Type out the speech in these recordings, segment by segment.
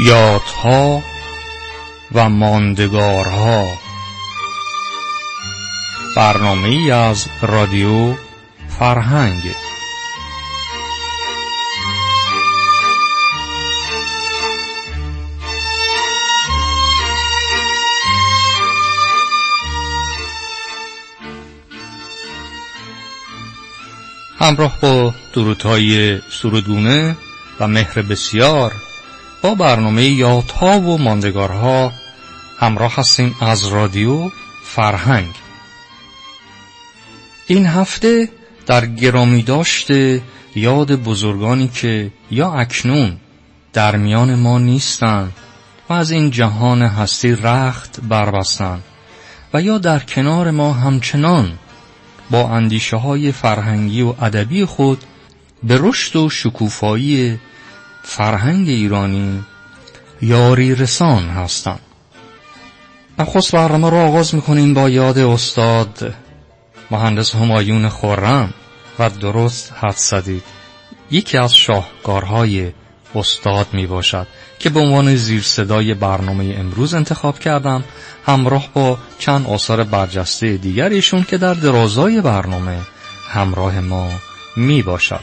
یادها و ماندگارها، برنامه‌ای از رادیو فرهنگ. همراه با درودهای سرودگونه و مهر بسیار با برنامه یادها و ماندگارها همراه هستیم از رادیو فرهنگ. این هفته در گرامی داشته یاد بزرگانی که یا اکنون در میان ما نیستند و از این جهان هستی رخت بربستند و یا در کنار ما همچنان با اندیشه های فرهنگی و ادبی خود به رشد و شکوفایی فرهنگ ایرانی یاری رسان هستند. نخست برنامه را آغاز میکنیم با یاد استاد مهندس همایون خرم و درست حدس زدید یکی از شاهکارهای استاد می باشد که به عنوان زیر صدای برنامه امروز انتخاب کردم، همراه با چند آثار برجسته دیگر ایشون که در درازای برنامه همراه ما می باشد.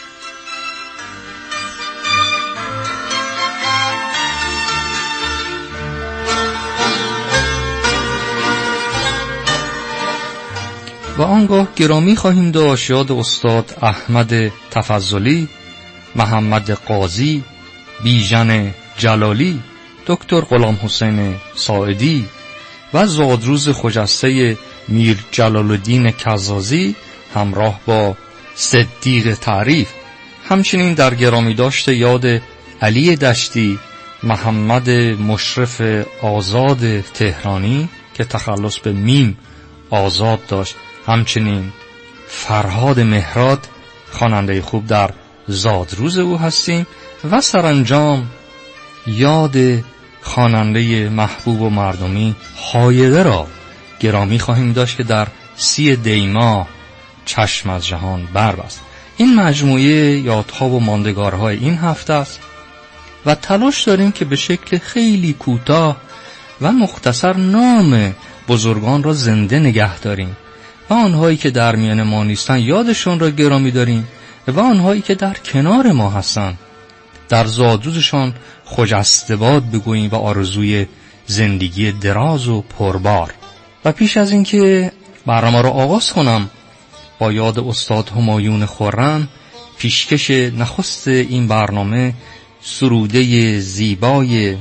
و آنگاه گرامی خواهیم داشت یاد استاد احمد تفضلی، محمد قاضی، بیژن جلالی، دکتر غلام حسین ساعدی و زادروز خجسته میر جلال الدین کزازی همراه با صدیق تعریف. همچنین در گرامی داشت یاد علی دشتی، محمد مشرف آزاد تهرانی که تخلص به میم آزاد داشت، همچنین فرهاد مهراد خواننده خوب در زادروز او هستیم و سرانجام یاد خواننده محبوب و مردمی هایده را گرامی خواهیم داشت که در 30 دی ماه چشم از جهان بربست. این مجموعه یادها و ماندگارهای این هفته است و تلاش داریم که به شکل خیلی کوتاه و مختصر نام بزرگان را زنده نگه داریم و آنهایی که در میان ما نیستن یادشون را گرامی داریم و آنهایی که در کنار ما هستن در زادروزشان خجسته باد بگوییم و آرزوی زندگی دراز و پربار. و پیش از اینکه برنامه را آغاز کنم با یاد استاد همایون خرم، پیشکش نخست این برنامه سروده زیبای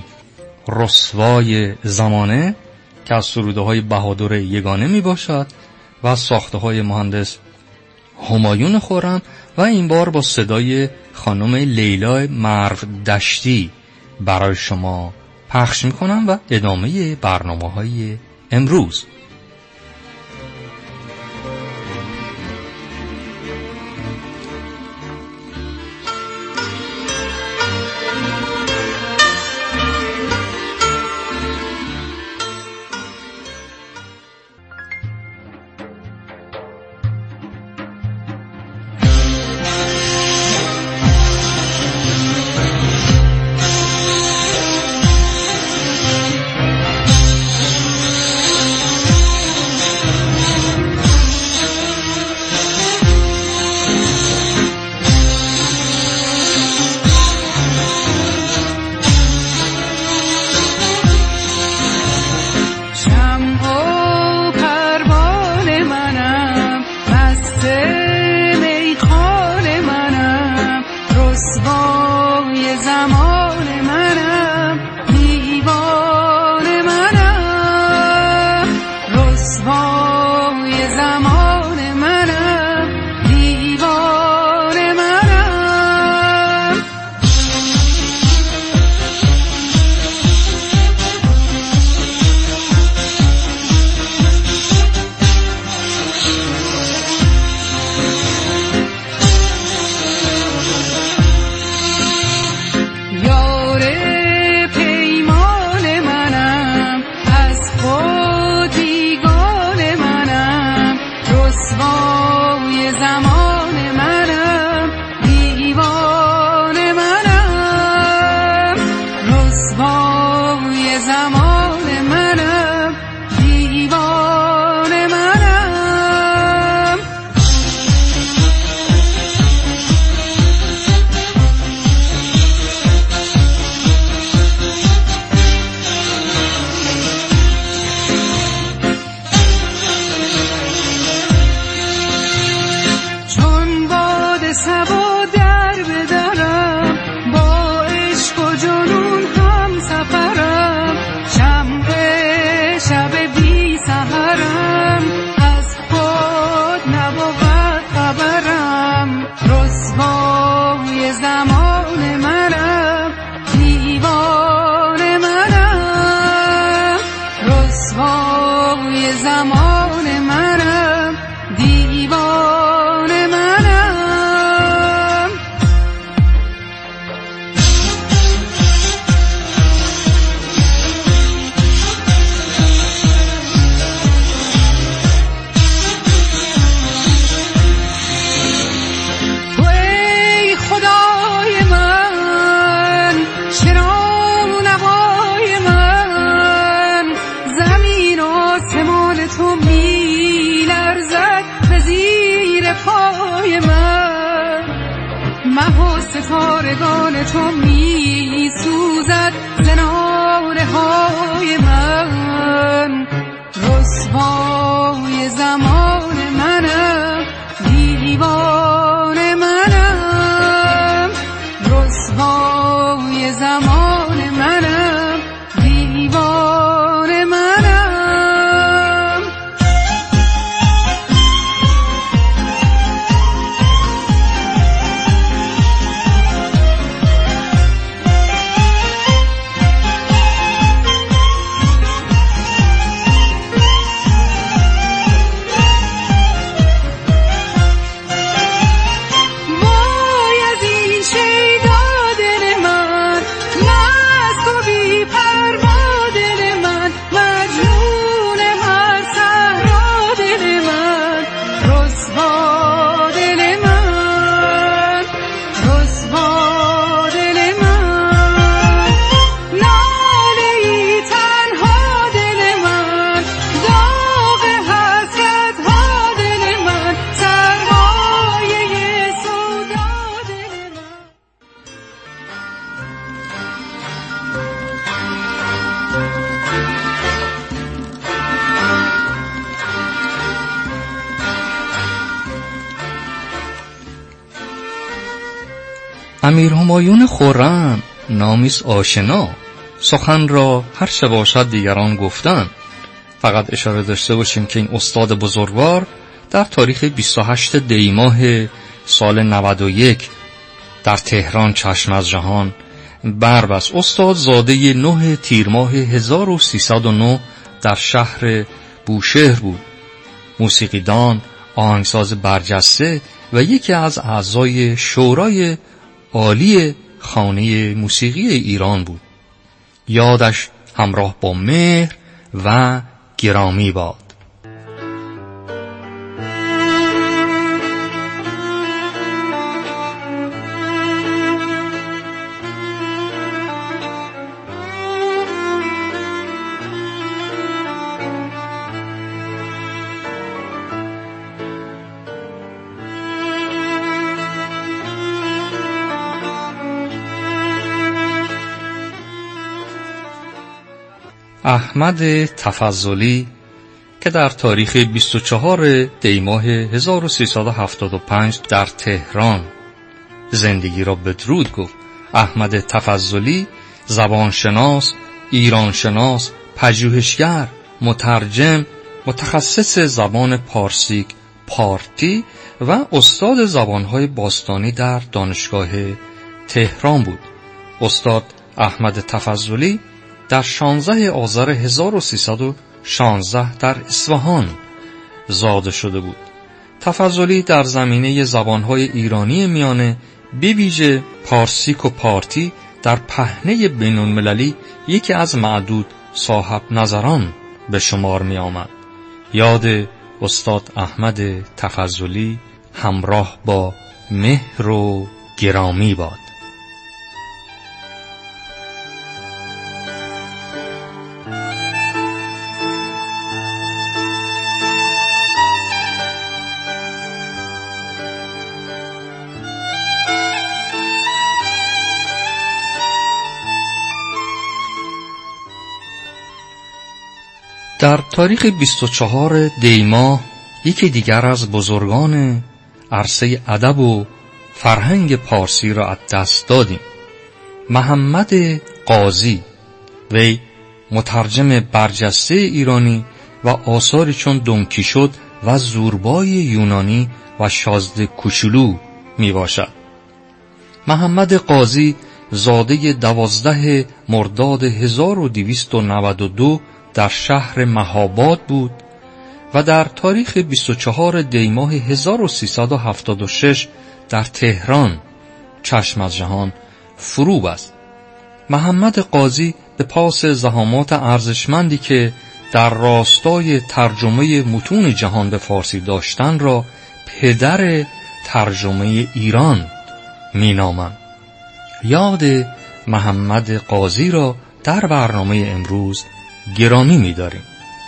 رسوای زمانه که از سروده های بهادر یگانه می باشد و از ساخته های مهندس همایون خرم و این بار با صدای خانم لیلا مرو دشتی برای شما پخش می کنم و ادامه برنامه های امروز. پیمان منم از خود دیگان زمان منم، دیوانه منم. تو ای خدای من، شنونوای من، زمین آسمان تو می لرزد به زیر پای من، مه و ستارگان تو می سوزد ز ناله های من. رسوای زمان منم، دیوانه منم. رسوای زمان منم، دیوانه منم. وای از این شیدا دل من، مست و بی پروا دل من، مجنون هر صحرا دل من. رسوا دل من، رسوا دل من. ناله ای تنها دل من، داغ حسرت ها دل من، سرمایه سودا دل من. امیر همایون خرم نامیست آشنا، سخن را هر چه باشد دیگران گفتن. فقط اشاره داشته باشیم که این استاد بزرگوار در تاریخ 28 دی ماه سال 91 در تهران چشم از جهان بربست. استاد زاده 9 تیر ماه 1309 در شهر بوشهر بود. موسیقیدان، آهنگساز برجسته و یکی از اعضای شورای عالی خانه موسیقی ایران بود. یادش همراه با مهر و گرامی باد. احمد تفضلی که در تاریخ 24 دی ماه 1375 در تهران زندگی را بدرود گفت. احمد تفضلی زبانشناس، ایرانشناس، پژوهشگر، مترجم، متخصص زبان پارسی پارتی و استاد زبانهای باستانی در دانشگاه تهران بود. استاد احمد تفضلی در 16 آذر 1316 در اصفهان زاده شده بود. تفضلی در زمینه زبانهای ایرانی میانه به ویژه پارسیک و پارتی در پهنه بین‌المللی یکی از معدود صاحب نظران به شمار می آمد. یاد استاد احمد تفضلی همراه با مهر و گرامی باد. در تاریخ 24 دی ماه یکی دیگر از بزرگان عرصه ادب و فرهنگ پارسی را از دست دادیم. محمد قاضی، وی مترجم برجسته ایرانی و آثاری چون دونکیشوت و زوربای یونانی و شازده کوچولو می باشد. محمد قاضی زاده 12 مرداد 1292 در شهر مهاباد بود و در تاریخ 24 دی ماه 1376 در تهران چشم از جهان فرو بست. محمد قاضی به پاس زحامات ارزشمندی که در راستای ترجمه متون جهان به فارسی داشتن را پدر ترجمه ایران مینامند. یاد محمد قاضی را در برنامه امروز گرامی می‌داریم.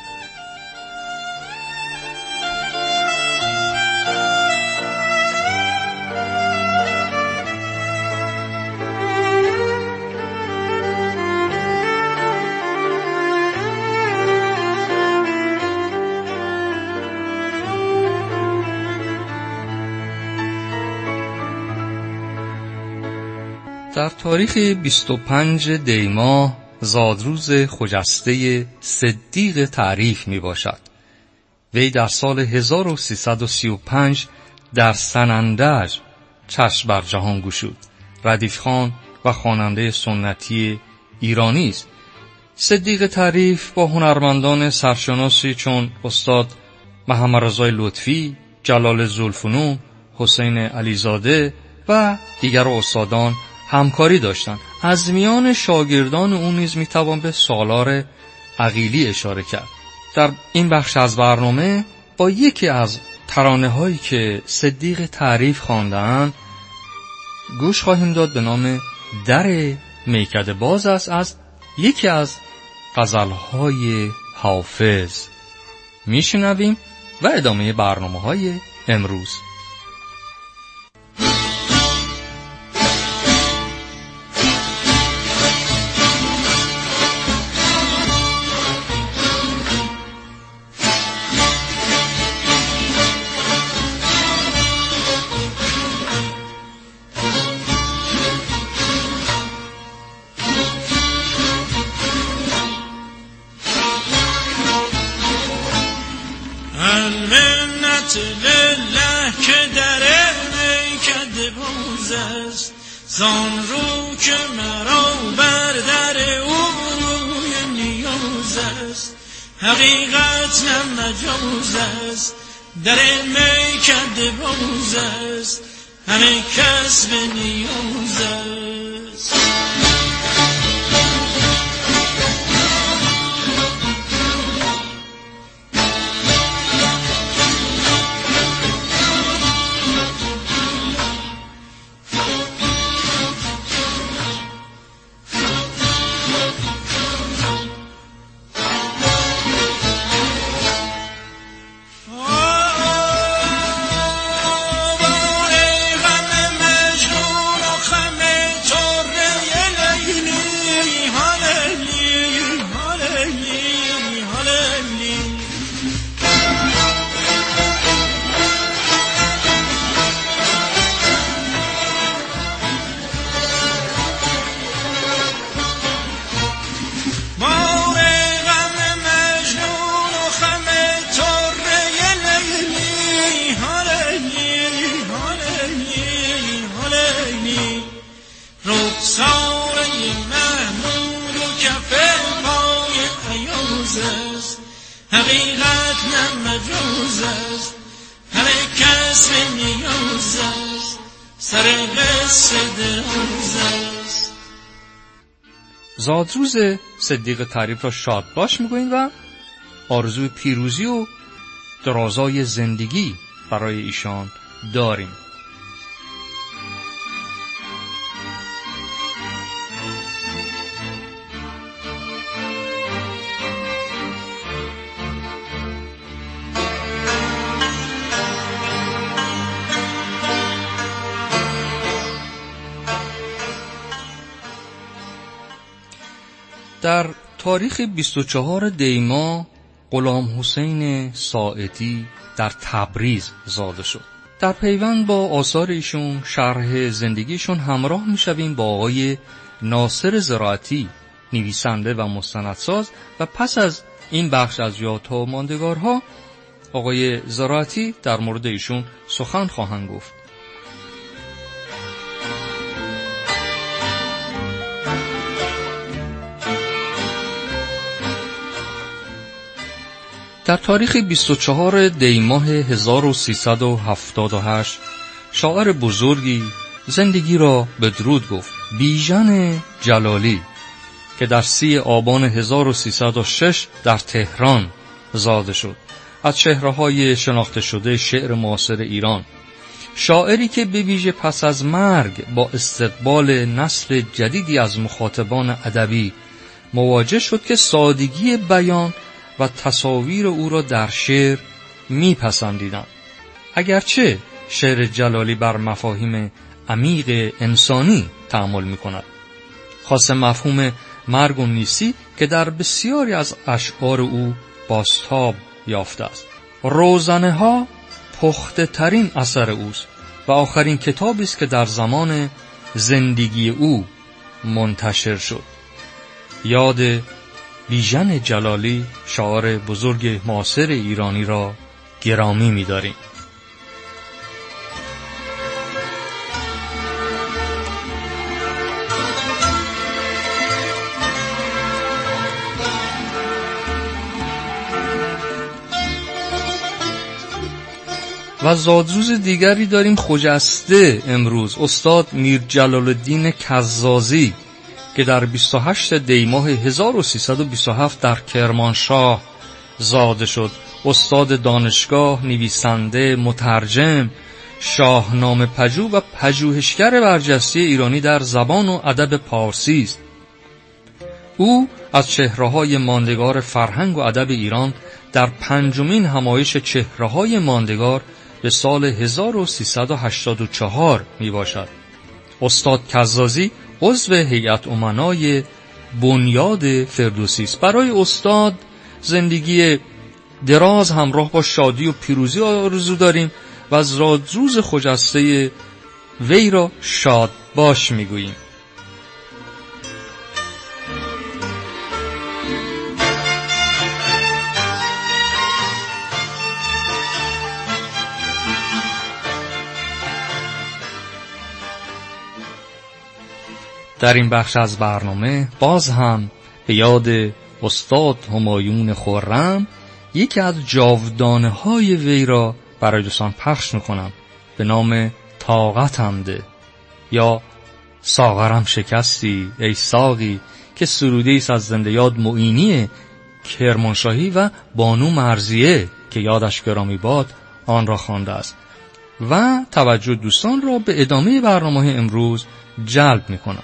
در تاریخ 25 دی ماه زادروز خجسته صدیق تعریف می باشد. وی در سال 1335 در سنندج چشم بر جهان گشود. ردیف خان و خواننده سنتی ایرانی است. صدیق تعریف با هنرمندان سرشناسی چون استاد محمد رضای لطفی، جلال ذوالفنون، حسین علیزاده و دیگر استادان همکاری داشتند. از میان شاگردان او نیز میتوان به سالار عقیلی اشاره کرد. در این بخش از برنامه با یکی از ترانه‌هایی که صدیق تعریف خواندند گوش خواهیم داد به نام در میکده باز است از یکی از غزل‌های حافظ. میشنویم و ادامه برنامه‌های امروز. لله که در میکده باز است، زان رو که مرا بر در او روی نیاز است. حقیقت نه مجاز است، در میکده باز است، همه کس به نیاز است. حقیقت نه مجاز است، همه کس به نیاز است، سر قصه دراز است. زادروز صدیق تعریف را شاد باش میگوییم و آرزوی پیروزی و درازای زندگی برای ایشان داریم. در تاریخ 24 دی ماه غلام حسین ساعدی در تبریز زاده شد. در پیوند با آثار ایشون شرح زندگیشون همراه میشویم با آقای ناصر زراعتی، نویسنده و مستندساز، و پس از این بخش از یادها و ماندگارها آقای زراعتی در مورد ایشون سخن خواهند گفت. در تاریخ 24 دی ماه 1378 شاعر بزرگی زندگی را به درود گفت، بیژن جلالی، که در 30 آبان 1306 در تهران زاده شد. از چهره‌های شناخته شده شعر معاصر ایران، شاعری که به ویژه پس از مرگ با استقبال نسل جدیدی از مخاطبان ادبی مواجه شد که سادگی بیان و تصاویر او را در شعر میپسندیدند. اگرچه شعر جلالی بر مفاهیم عمیق انسانی تأمل میکند، خاص مفهوم مرگ و نیستی که در بسیاری از اشعار او بازتاب یافته است. روزنه ها پخته ترین اثر اوست و آخرین کتابی است که در زمان زندگی او منتشر شد. یاد بیژن جلالی، شاعر بزرگ معاصر ایرانی را گرامی می‌داریم. و زادروز دیگری داریم خجسته امروز، استاد میر جلال الدین کزازی که در 28 دی ماه 1327 در کرمانشاه زاده شد. استاد دانشگاه، نویسنده، مترجم، شاهنامه پژوه و پژوهشگر برجسته ایرانی در زبان و ادب پارسی است. او از چهره‌های ماندگار فرهنگ و ادب ایران در 5مین همایش چهره‌های ماندگار به سال 1384 می باشد. استاد کزازی عضو هیئت امنای بنیاد فردوسی است. برای استاد زندگی دراز همراه با شادی و پیروزی آرزو داریم و از زادروز خجسته وی را شاد باش می گوییم. در این بخش از برنامه باز هم به یاد استاد همایون خرم یکی از جاودانه‌های وی را برای دوستان پخش میکنم به نام طاقتم ده یا ساغرم شکستی ای ساقی، که سروده‌ای است از زنده یاد معینی کرمانشاهی و بانو مرضیه که یادش گرامی باد آن را خوانده است و توجه دوستان را به ادامه برنامه امروز جلب میکنم.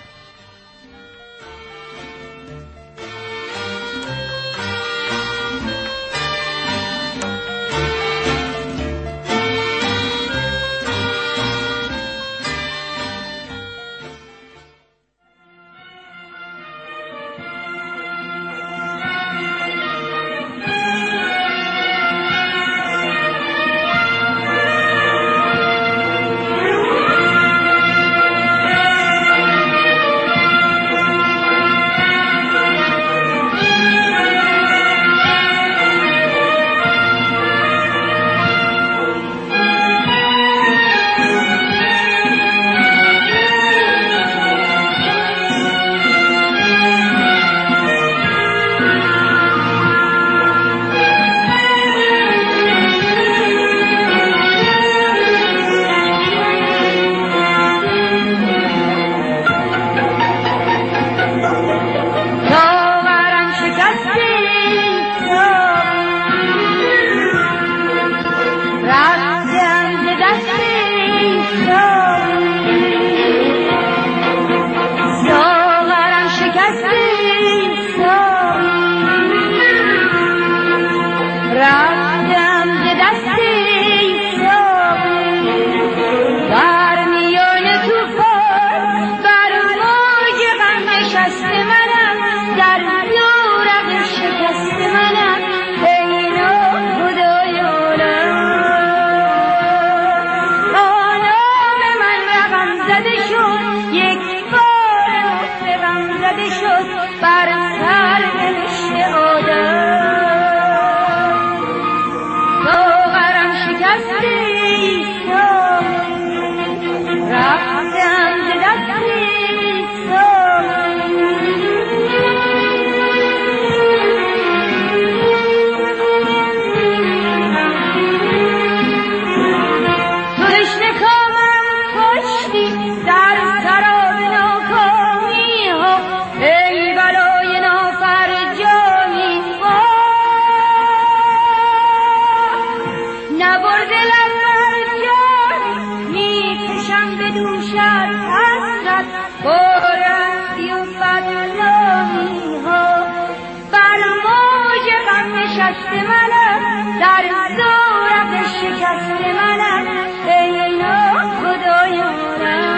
باشد حسرت بارستی و بدنامی ها. بر موج غم نشسته منم، در زورق شکسته منم، ای ناخدایانم.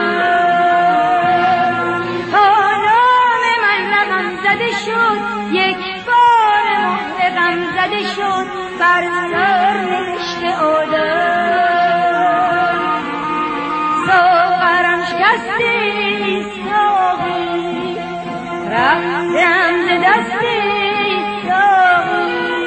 تا نام من رقم زده شد، یک بار مهر غم زده شد، بر سر نوشته آدم. ساغرم شکسته ساقی، رفتم ز دست ساقی.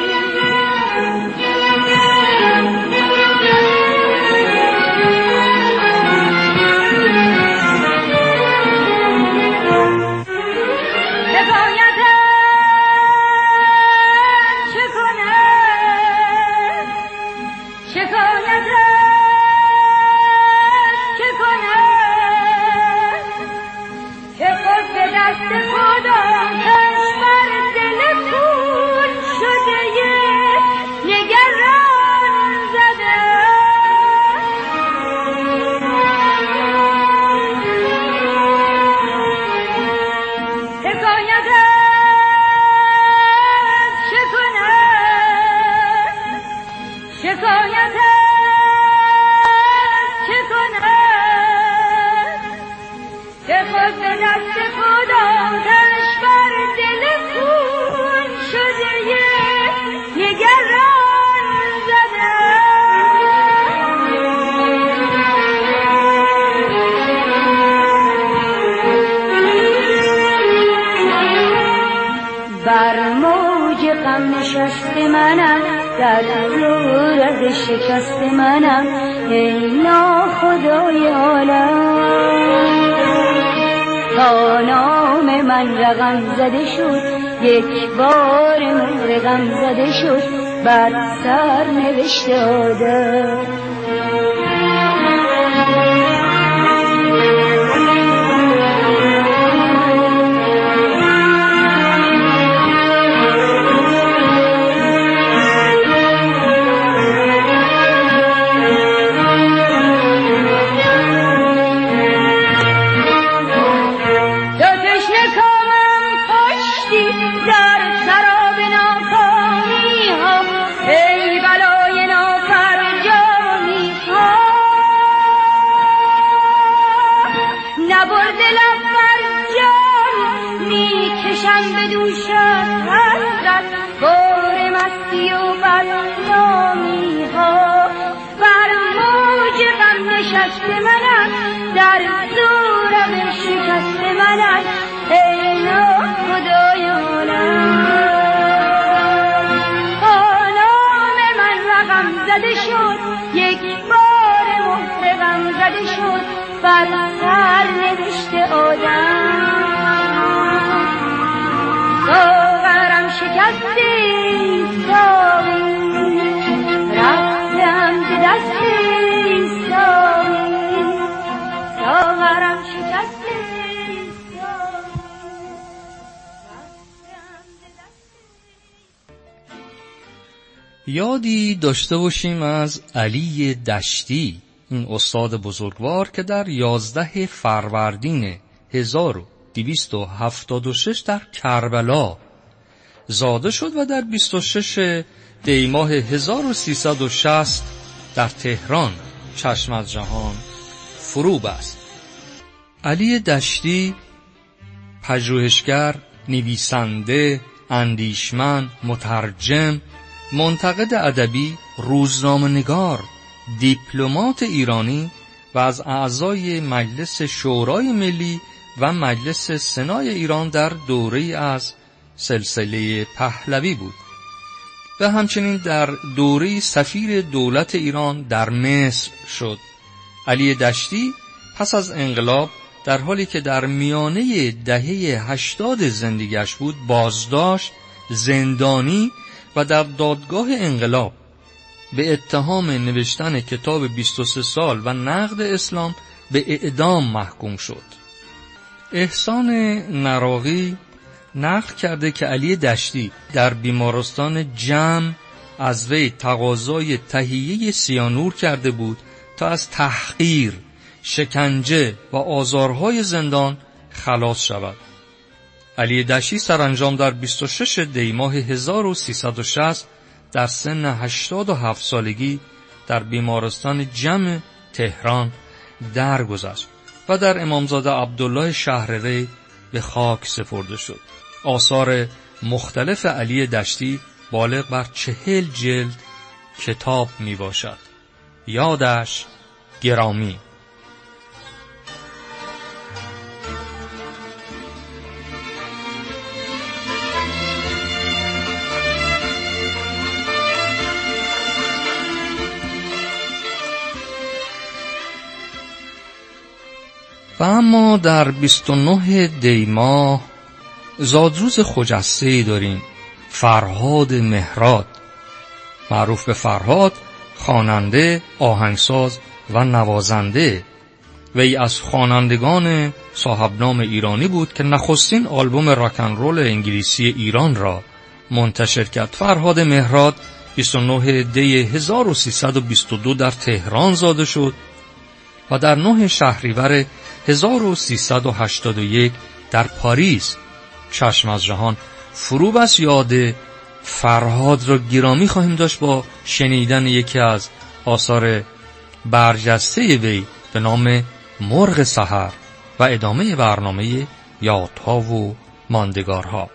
بر موج غم نشسته منم، در زورق شکسته منم، ای ناخدای عالم. تا نام من رقم زده شد، یک بار مهر غم زده شد، بر سر نوشته آدم. در زورم شکست منم، ای ناخدایانم. نام من رقم زده شد، یک بار مهر غم زده شد، بر سر نوشته آدم. ساغرم شکسته ساقی، رفتم ز دست ساقی. ساغرم شکسته یادی داشته باشیم از علی دشتی، این استاد بزرگوار که در 11 فروردین 1276 در کربلا زاده شد و در 26 دی ماه 1360 در تهران چشم از جهان فرو بست. علی دشتی پژوهشگر، نویسنده، اندیشمن، مترجم، منتقد ادبی، روزنامه‌نگار، دیپلمات ایرانی و از اعضای مجلس شورای ملی و مجلس سنای ایران در دوره‌ای از سلسله پهلوی بود و همچنین در دوره سفیر دولت ایران در مصر شد. علی دشتی پس از انقلاب در حالی که در میانه دهه 80 زندگیش بود بازداشت، زندانی و در دادگاه انقلاب به اتهام نوشتن کتاب 23 سال و نقد اسلام به اعدام محکوم شد. احسان نراقی نقل کرده که علی دشتی در بیمارستان جمع از وی تقاضای تهیه سیانور کرده بود تا از تحقیر، شکنجه و آزارهای زندان خلاص شود. علی دشتی سرانجام در 26 دی ماه 1360 در سن 87 سالگی در بیمارستان جم تهران درگذشت و در امامزاده عبدالله شهرری به خاک سپرده شد. آثار مختلف علی دشتی بالغ بر 40 جلد کتاب می باشد. یادش گرامی. و اما در 29 دی ماه زادروز خجسته‌ای داریم، فرهاد مهراد، معروف به فرهاد، خواننده، آهنگساز و نوازنده. وی از خوانندگان صاحب نام ایرانی بود که نخستین آلبوم راکن رول انگلیسی ایران را منتشر کرد. فرهاد مهراد 29 دی 1322 در تهران زاده شد و در 9 شهریور 1381 در پاریس چشم از جهان فرو بست. یاد فرهاد را گرامی خواهیم داشت با شنیدن یکی از آثار برجسته وی به نام مرغ سحر و ادامه برنامه یادها و ماندگارها.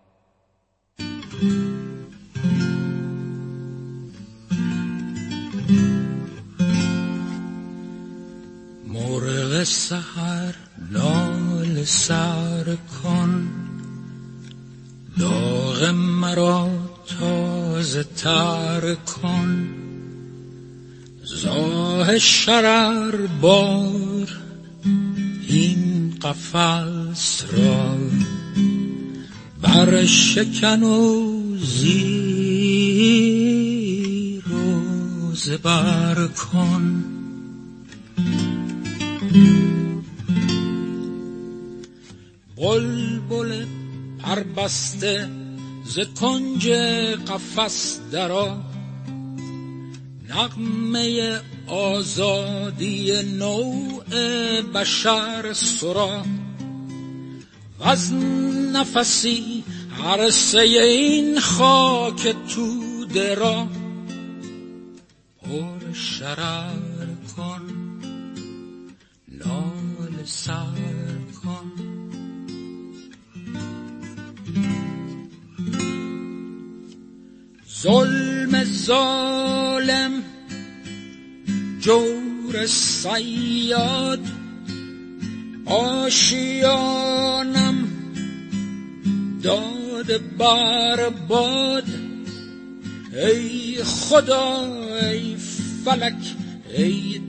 مرغ سحر ناله سر کن، داغ مرا تازه تر کن، زاه شرر بار این قفس را بر شکن و زیر و زبر کن. بلبل پربسته ز کنج قفس درآ، نغمه آزادی نوع بشر سرا، وز نفسی عرصه این خاک توده را پر شرر کن، ناله سر کن. ظلم ظالم جور صیاد، آشیانم داد بر باد. ای خدا ای فلک ای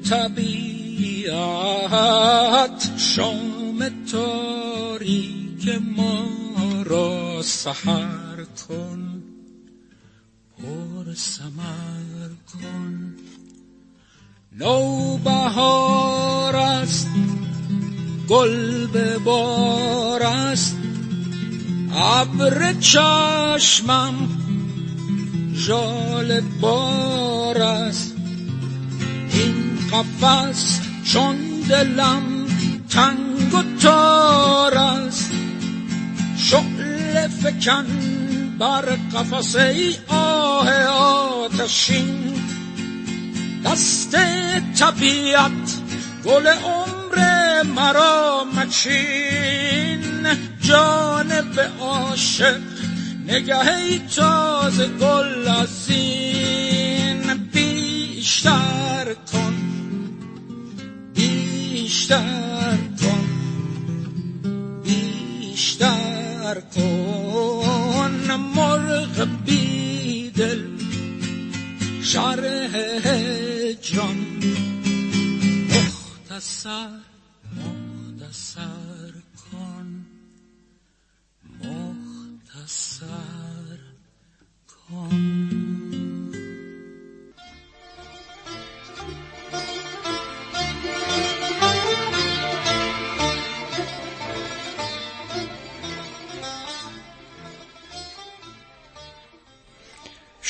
طبیعت، شام تاریک ما را سحر کن، پر ثمر کن. نوبهار است گل به بار است، ابر چشمم ژاله بار است. این قفس چون دلم تنگ و تار است، شعله فکن بر قفس ای آه آتشین. دست طبیعت گل عمر مرا مچین، جانب عاشق نگهی تازه گل از این. بیشتر کن بیشتر کن بیشتر کن، مرغ بیدل شرح هجران. مختصر مختصر کن، مختصر کن.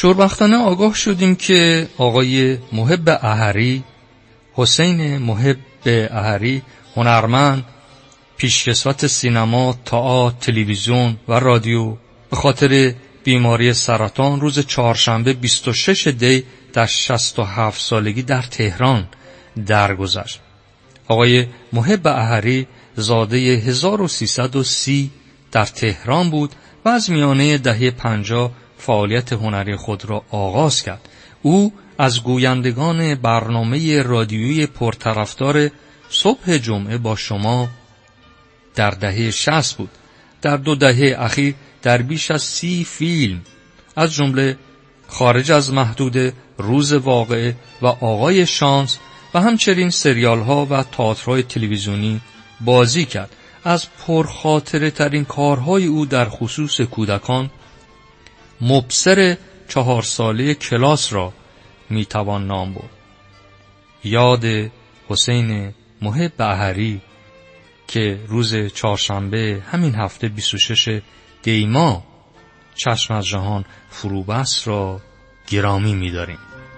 شوربختانه آگاه شدیم که آقای محب احری، حسین محب احری هنرمند، پیشکسوت سینما، تئاتر، تلویزیون و رادیو به خاطر بیماری سرطان روز چهارشنبه 26 دی در 67 سالگی در تهران درگذشت. آقای محب احری زاده 1330 در تهران بود و از میانه دهه 50 فعالیت هنری خود را آغاز کرد. او از گویندگان برنامه رادیویی پرطرفدار صبح جمعه با شما در دهه 60 بود. در 2 دهه اخیر در بیش از 30 فیلم از جمله خارج از محدوده، روز واقعه و آقای شانس و همچنین سریال ها و تئاترهای تلویزیونی بازی کرد. از پرخاطره ترین کارهای او در خصوص کودکان مبصر 4 ساله کلاس را میتوان نام برد. یاد حسین محب احری که روز چهارشنبه همین هفته 26 دی ماه چشم از جهان فروبست را گرامی می‌داریم.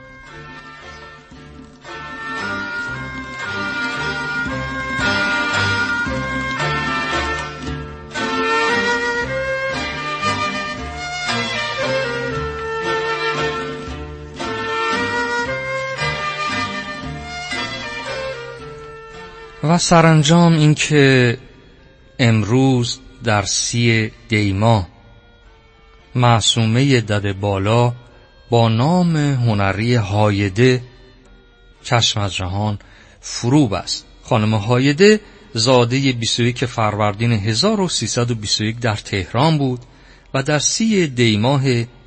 و سرانجام این که امروز در 30 دی ماه معصومه دد بالا با نام هنری هایده چشم از جهان فروب است. خانم هایده زاده 21 فروردین 1321 در تهران بود و در 30 دی ماه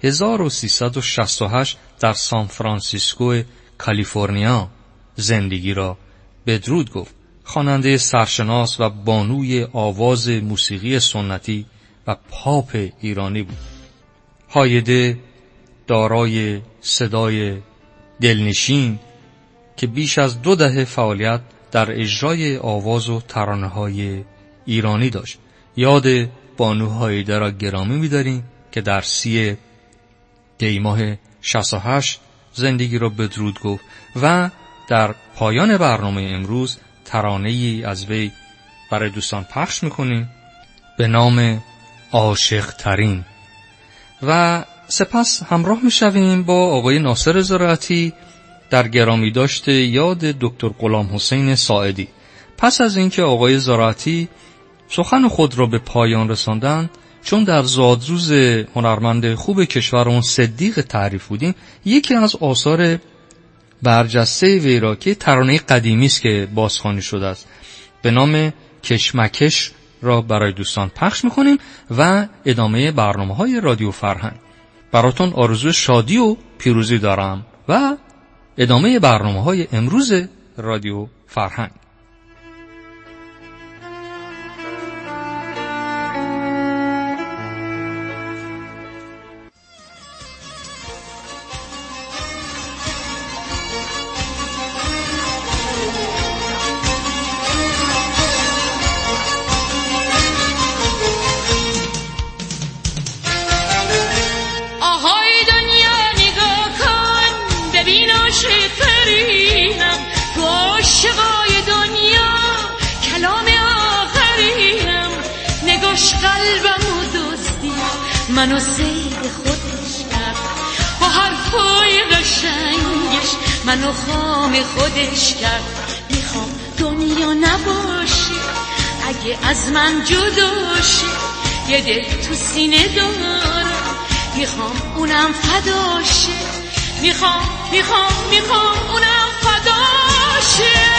1368 در سان فرانسیسکو کالیفرنیا زندگی را بدرود گفت. خواننده سرشناس و بانوی آواز موسیقی سنتی و پاپ ایرانی بود. هایده دارای صدای دلنشین که بیش از 2 دهه فعالیت در اجرای آواز و ترانه‌های ایرانی داشت. یاد بانو هایده را گرامی می‌داریم که در 30 دی ماه 68 زندگی را بدرود گفت و در پایان برنامه امروز ترانه‌ای از وی برای دوستان پخش می‌کنیم به نام عاشق ترین و سپس همراه می‌شویم با آقای ناصر زراعتی در گرامی داشته یاد دکتر غلام حسین ساعدی. پس از اینکه آقای زراعتی سخن خود را به پایان رساندند، چون در زادروز هنرمند خوب کشورمون صدیق تعریف بودیم، یکی از آثار برجسته وی را که ترانه قدیمی است که بازخوانی شده است به نام کشمکش را برای دوستان پخش می‌کنیم و ادامه برنامه‌های رادیو فرهنگ. براتون آرزوی شادی و پیروزی دارم و ادامه برنامه‌های امروز رادیو فرهنگ. منو سید خودش کرد با حرفای قشنگش، منو خام خودش کرد. میخوام دنیا نباشه اگه از من جدا شه، یه دل تو سینه دارم میخوام اونم فدا شه، میخوام اونم فدا شه.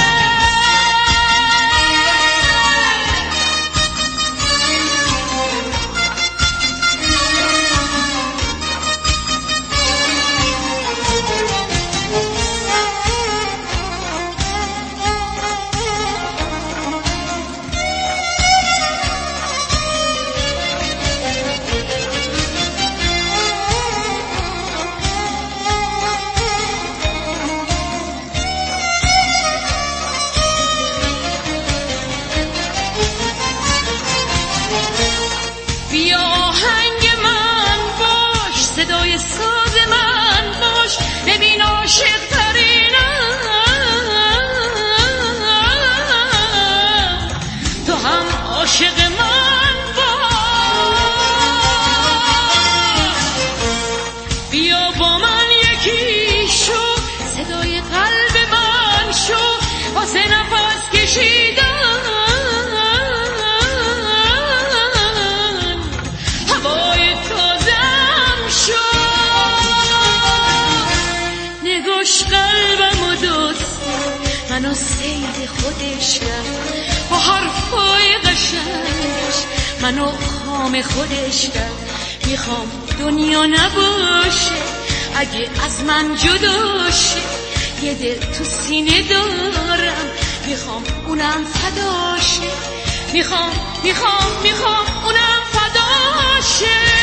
کشیدن، هوای تازم شد. نگاش قلبمو دوست منو سید خودش کرد، با حرفای قشنگش منو خام خودش کرد. میخوام دنیا نباشه اگه از من جدا شه، یه دل تو سینه دارم میخوام اونم فدا شه. میخوام اونم فدا شه.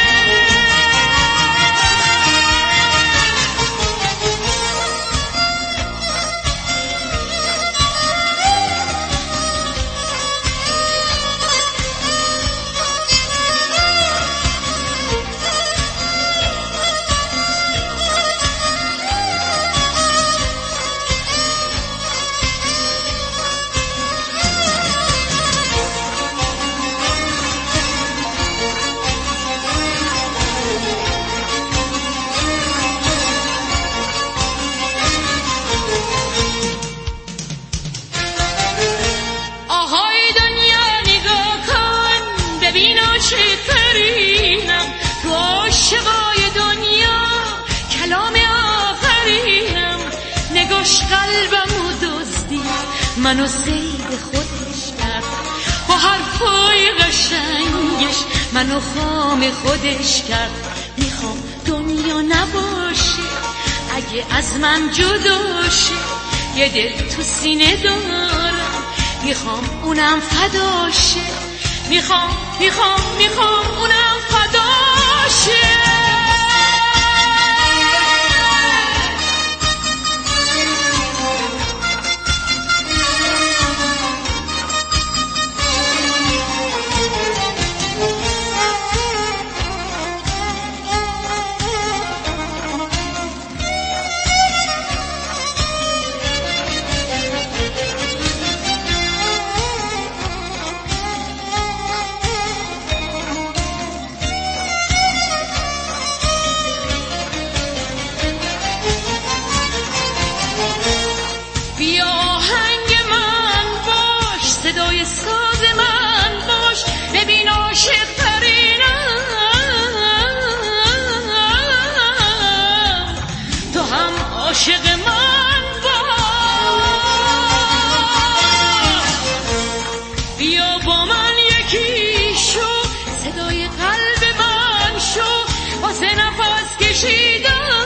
قلبمو دزدی منو سید خودش کرد، با حرفای قشنگش منو خام خودش کرد. میخوام دنیا نباشه اگه از من جدا شه، یه دل تو سینه دارم میخوام اونم فدا شه. میخوام اونم فدا شه. عاشق من بیا با من یکی شو، صدای قلب من شو، واسه نفس کشیدن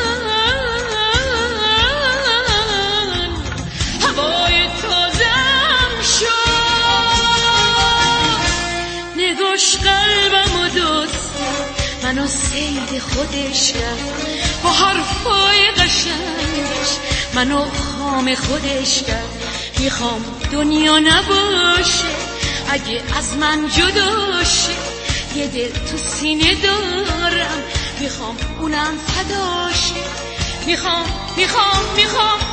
هوای تازم شو. نگاش قلبمو دوست منو سید خودش کرد، با حرفای قشنگش منو خام خودش کرد. میخوام دنیا نباشه اگه از من جدا شه، یه دل تو سینه دارم میخوام اونم فدا شه. میخوام